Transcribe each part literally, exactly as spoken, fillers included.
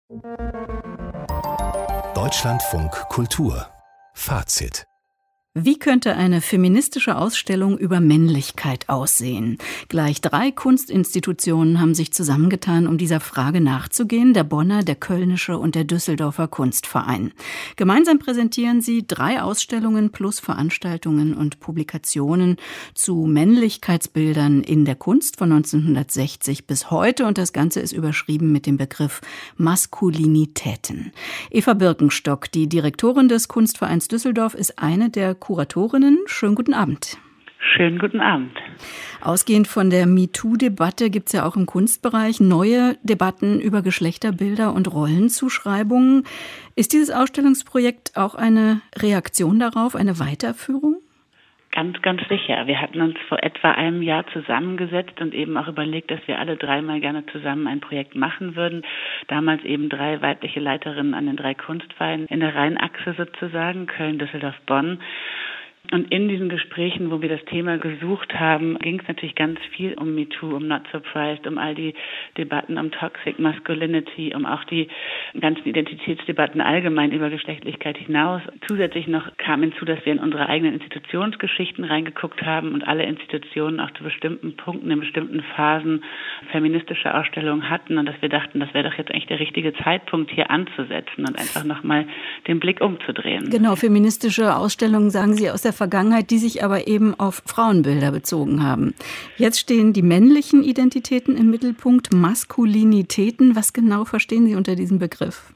Deutschlandfunk Kultur Fazit. Wie könnte eine feministische Ausstellung über Männlichkeit aussehen? Gleich drei Kunstinstitutionen haben sich zusammengetan, um dieser Frage nachzugehen: der Bonner, der Kölnische und der Düsseldorfer Kunstverein. Gemeinsam präsentieren sie drei Ausstellungen plus Veranstaltungen und Publikationen zu Männlichkeitsbildern in der Kunst von neunzehnhundertsechzig bis heute. Und das Ganze ist überschrieben mit dem Begriff Maskulinitäten. Eva Birkenstock, die Direktorin des Kunstvereins Düsseldorf, ist eine der Kuratorinnen. Schönen guten Abend. Schönen guten Abend. Ausgehend von der MeToo-Debatte gibt es ja auch im Kunstbereich neue Debatten über Geschlechterbilder und Rollenzuschreibungen. Ist dieses Ausstellungsprojekt auch eine Reaktion darauf, eine Weiterführung? Ganz, ganz sicher. Wir hatten uns vor etwa einem Jahr zusammengesetzt und eben auch überlegt, dass wir alle dreimal gerne zusammen ein Projekt machen würden. Damals eben drei weibliche Leiterinnen an den drei Kunstvereinen in der Rheinachse sozusagen, Köln, Düsseldorf, Bonn. Und in diesen Gesprächen, wo wir das Thema gesucht haben, ging es natürlich ganz viel um MeToo, um Not Surprised, um all die Debatten um Toxic Masculinity, um auch die ganzen Identitätsdebatten allgemein über Geschlechtlichkeit hinaus. Zusätzlich noch kam hinzu, dass wir in unsere eigenen Institutionsgeschichten reingeguckt haben und alle Institutionen auch zu bestimmten Punkten, in bestimmten Phasen feministische Ausstellungen hatten und dass wir dachten, das wäre doch jetzt eigentlich der richtige Zeitpunkt, hier anzusetzen und einfach nochmal den Blick umzudrehen. Genau, feministische Ausstellungen, sagen Sie, aus der Vergangenheit, die sich aber eben auf Frauenbilder bezogen haben. Jetzt stehen die männlichen Identitäten im Mittelpunkt, Maskulinitäten. Was genau verstehen Sie unter diesem Begriff?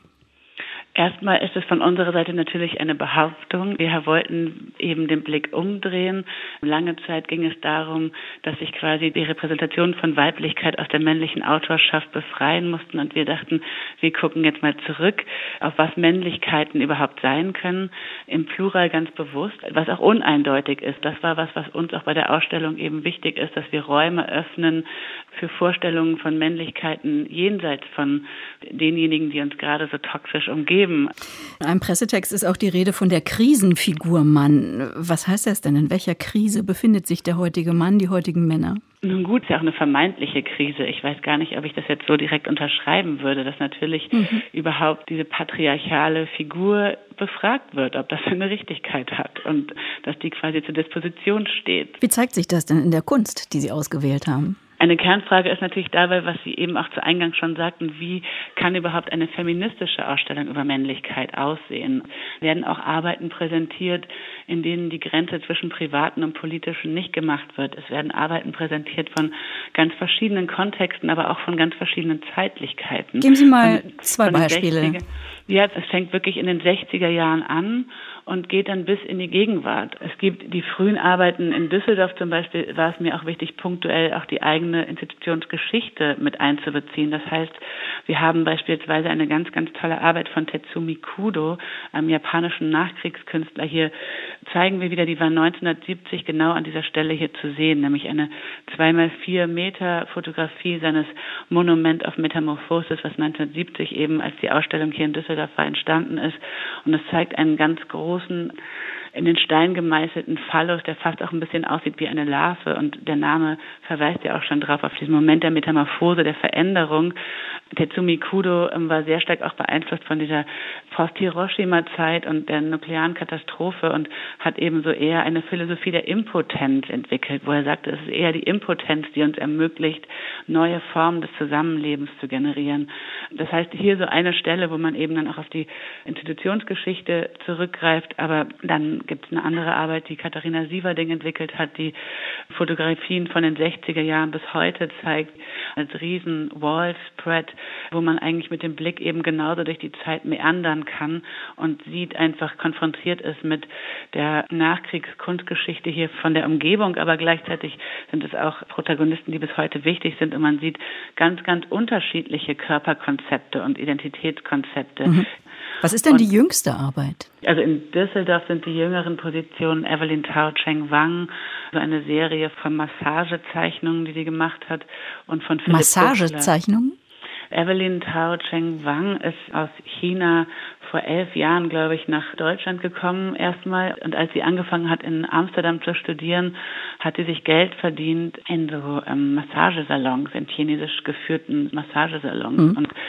Erstmal ist es von unserer Seite natürlich eine Behauptung. Wir wollten eben den Blick umdrehen. Lange Zeit ging es darum, dass sich quasi die Repräsentation von Weiblichkeit aus der männlichen Autorschaft befreien mussten. Und wir dachten, wir gucken jetzt mal zurück, auf was Männlichkeiten überhaupt sein können. Im Plural ganz bewusst, was auch uneindeutig ist. Das war was, was uns auch bei der Ausstellung eben wichtig ist, dass wir Räume öffnen für Vorstellungen von Männlichkeiten jenseits von denjenigen, die uns gerade so toxisch umgeben. In einem Pressetext ist auch die Rede von der Krisenfigur Mann. Was heißt das denn? In welcher Krise befindet sich der heutige Mann, die heutigen Männer? Nun gut, ist ja auch eine vermeintliche Krise. Ich weiß gar nicht, ob ich das jetzt so direkt unterschreiben würde, dass natürlich mhm. überhaupt diese patriarchale Figur befragt wird, ob das eine Richtigkeit hat und dass die quasi zur Disposition steht. Wie zeigt sich das denn in der Kunst, die Sie ausgewählt haben? Eine Kernfrage ist natürlich dabei, was Sie eben auch zu Eingang schon sagten, wie kann überhaupt eine feministische Ausstellung über Männlichkeit aussehen? Werden auch Arbeiten präsentiert, in denen die Grenze zwischen Privaten und Politischen nicht gemacht wird. Es werden Arbeiten präsentiert von ganz verschiedenen Kontexten, aber auch von ganz verschiedenen Zeitlichkeiten. Geben Sie mal von, zwei von Beispiele. sechziger Ja, es fängt wirklich in den sechziger Jahren an und geht dann bis in die Gegenwart. Es gibt die frühen Arbeiten in Düsseldorf zum Beispiel, war es mir auch wichtig, punktuell auch die eigene Institutionsgeschichte mit einzubeziehen. Das heißt, wir haben beispielsweise eine ganz, ganz tolle Arbeit von Tetsumi Kudo, einem japanischen Nachkriegskünstler. Hier zeigen wir wieder, die war neunzehnhundertsiebzig genau an dieser Stelle hier zu sehen, nämlich eine zwei mal vier Meter Fotografie seines Monument of Metamorphosis, was neunzehnhundertsiebzig eben als die Ausstellung hier in Düsseldorf war, entstanden ist. Und es zeigt einen ganz großen, in den Stein gemeißelten Phallus, der fast auch ein bisschen aussieht wie eine Larve. Und der Name verweist ja auch schon drauf, auf diesen Moment der Metamorphose, der Veränderung. Tetsumi Kudo ähm, war sehr stark auch beeinflusst von dieser Post-Hiroshima-Zeit und der nuklearen Katastrophe und hat ebenso eher eine Philosophie der Impotenz entwickelt, wo er sagte, es ist eher die Impotenz, die uns ermöglicht, neue Formen des Zusammenlebens zu generieren. Das heißt, hier so eine Stelle, wo man eben dann auch auf die Institutionsgeschichte zurückgreift, aber dann gibt es eine andere Arbeit, die Katharina Sieverding entwickelt hat, die Fotografien von den sechziger Jahren bis heute zeigt, als riesen Wall-Spread, wo man eigentlich mit dem Blick eben genauso durch die Zeit meandern kann und sieht, einfach konfrontiert ist mit der Nachkriegskunstgeschichte hier von der Umgebung, aber gleichzeitig sind es auch Protagonisten, die bis heute wichtig sind und man sieht ganz, ganz unterschiedliche Körperkonzepte und Identitätskonzepte. Mhm. Was ist denn und, die jüngste Arbeit? Also in Düsseldorf sind die jüngeren Positionen Evelyn Tao Cheng Wang, so eine Serie von Massagezeichnungen, die sie gemacht hat, und von Philipp Massagezeichnungen? Evelyn Tao Cheng Wang ist aus China vor elf Jahren, glaube ich, nach Deutschland gekommen erstmal. Und als sie angefangen hat, in Amsterdam zu studieren, hat sie sich Geld verdient in so ähm, Massagesalons, in chinesisch geführten Massagesalons. Mhm. Und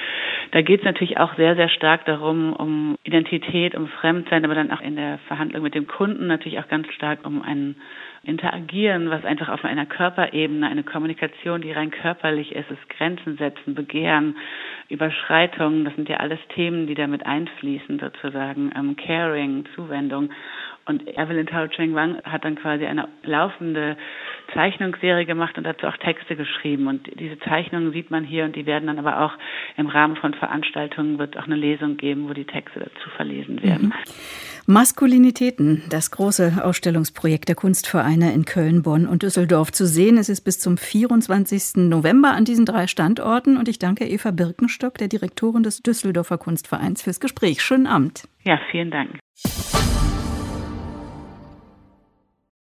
Da geht es natürlich auch sehr, sehr stark darum, um Identität, um Fremdsein, aber dann auch in der Verhandlung mit dem Kunden natürlich auch ganz stark um ein Interagieren, was einfach auf einer Körperebene, eine Kommunikation, die rein körperlich ist, ist Grenzen setzen, Begehren, Überschreitungen, das sind ja alles Themen, die damit einfließen sozusagen, ähm, Caring, Zuwendung. Und Evelyn Tao Cheng Wang hat dann quasi eine laufende Zeichnungsserie gemacht und dazu auch Texte geschrieben. Und diese Zeichnungen sieht man hier und die werden dann aber auch im Rahmen von Veranstaltungen, wird auch eine Lesung geben, wo die Texte dazu verlesen werden. Mhm. Maskulinitäten, das große Ausstellungsprojekt der Kunstvereine in Köln, Bonn und Düsseldorf. Zu sehen ist es bis zum vierundzwanzigsten November an diesen drei Standorten. Und ich danke Eva Birkenstock, der Direktorin des Düsseldorfer Kunstvereins, fürs Gespräch. Schönen Abend. Ja, vielen Dank.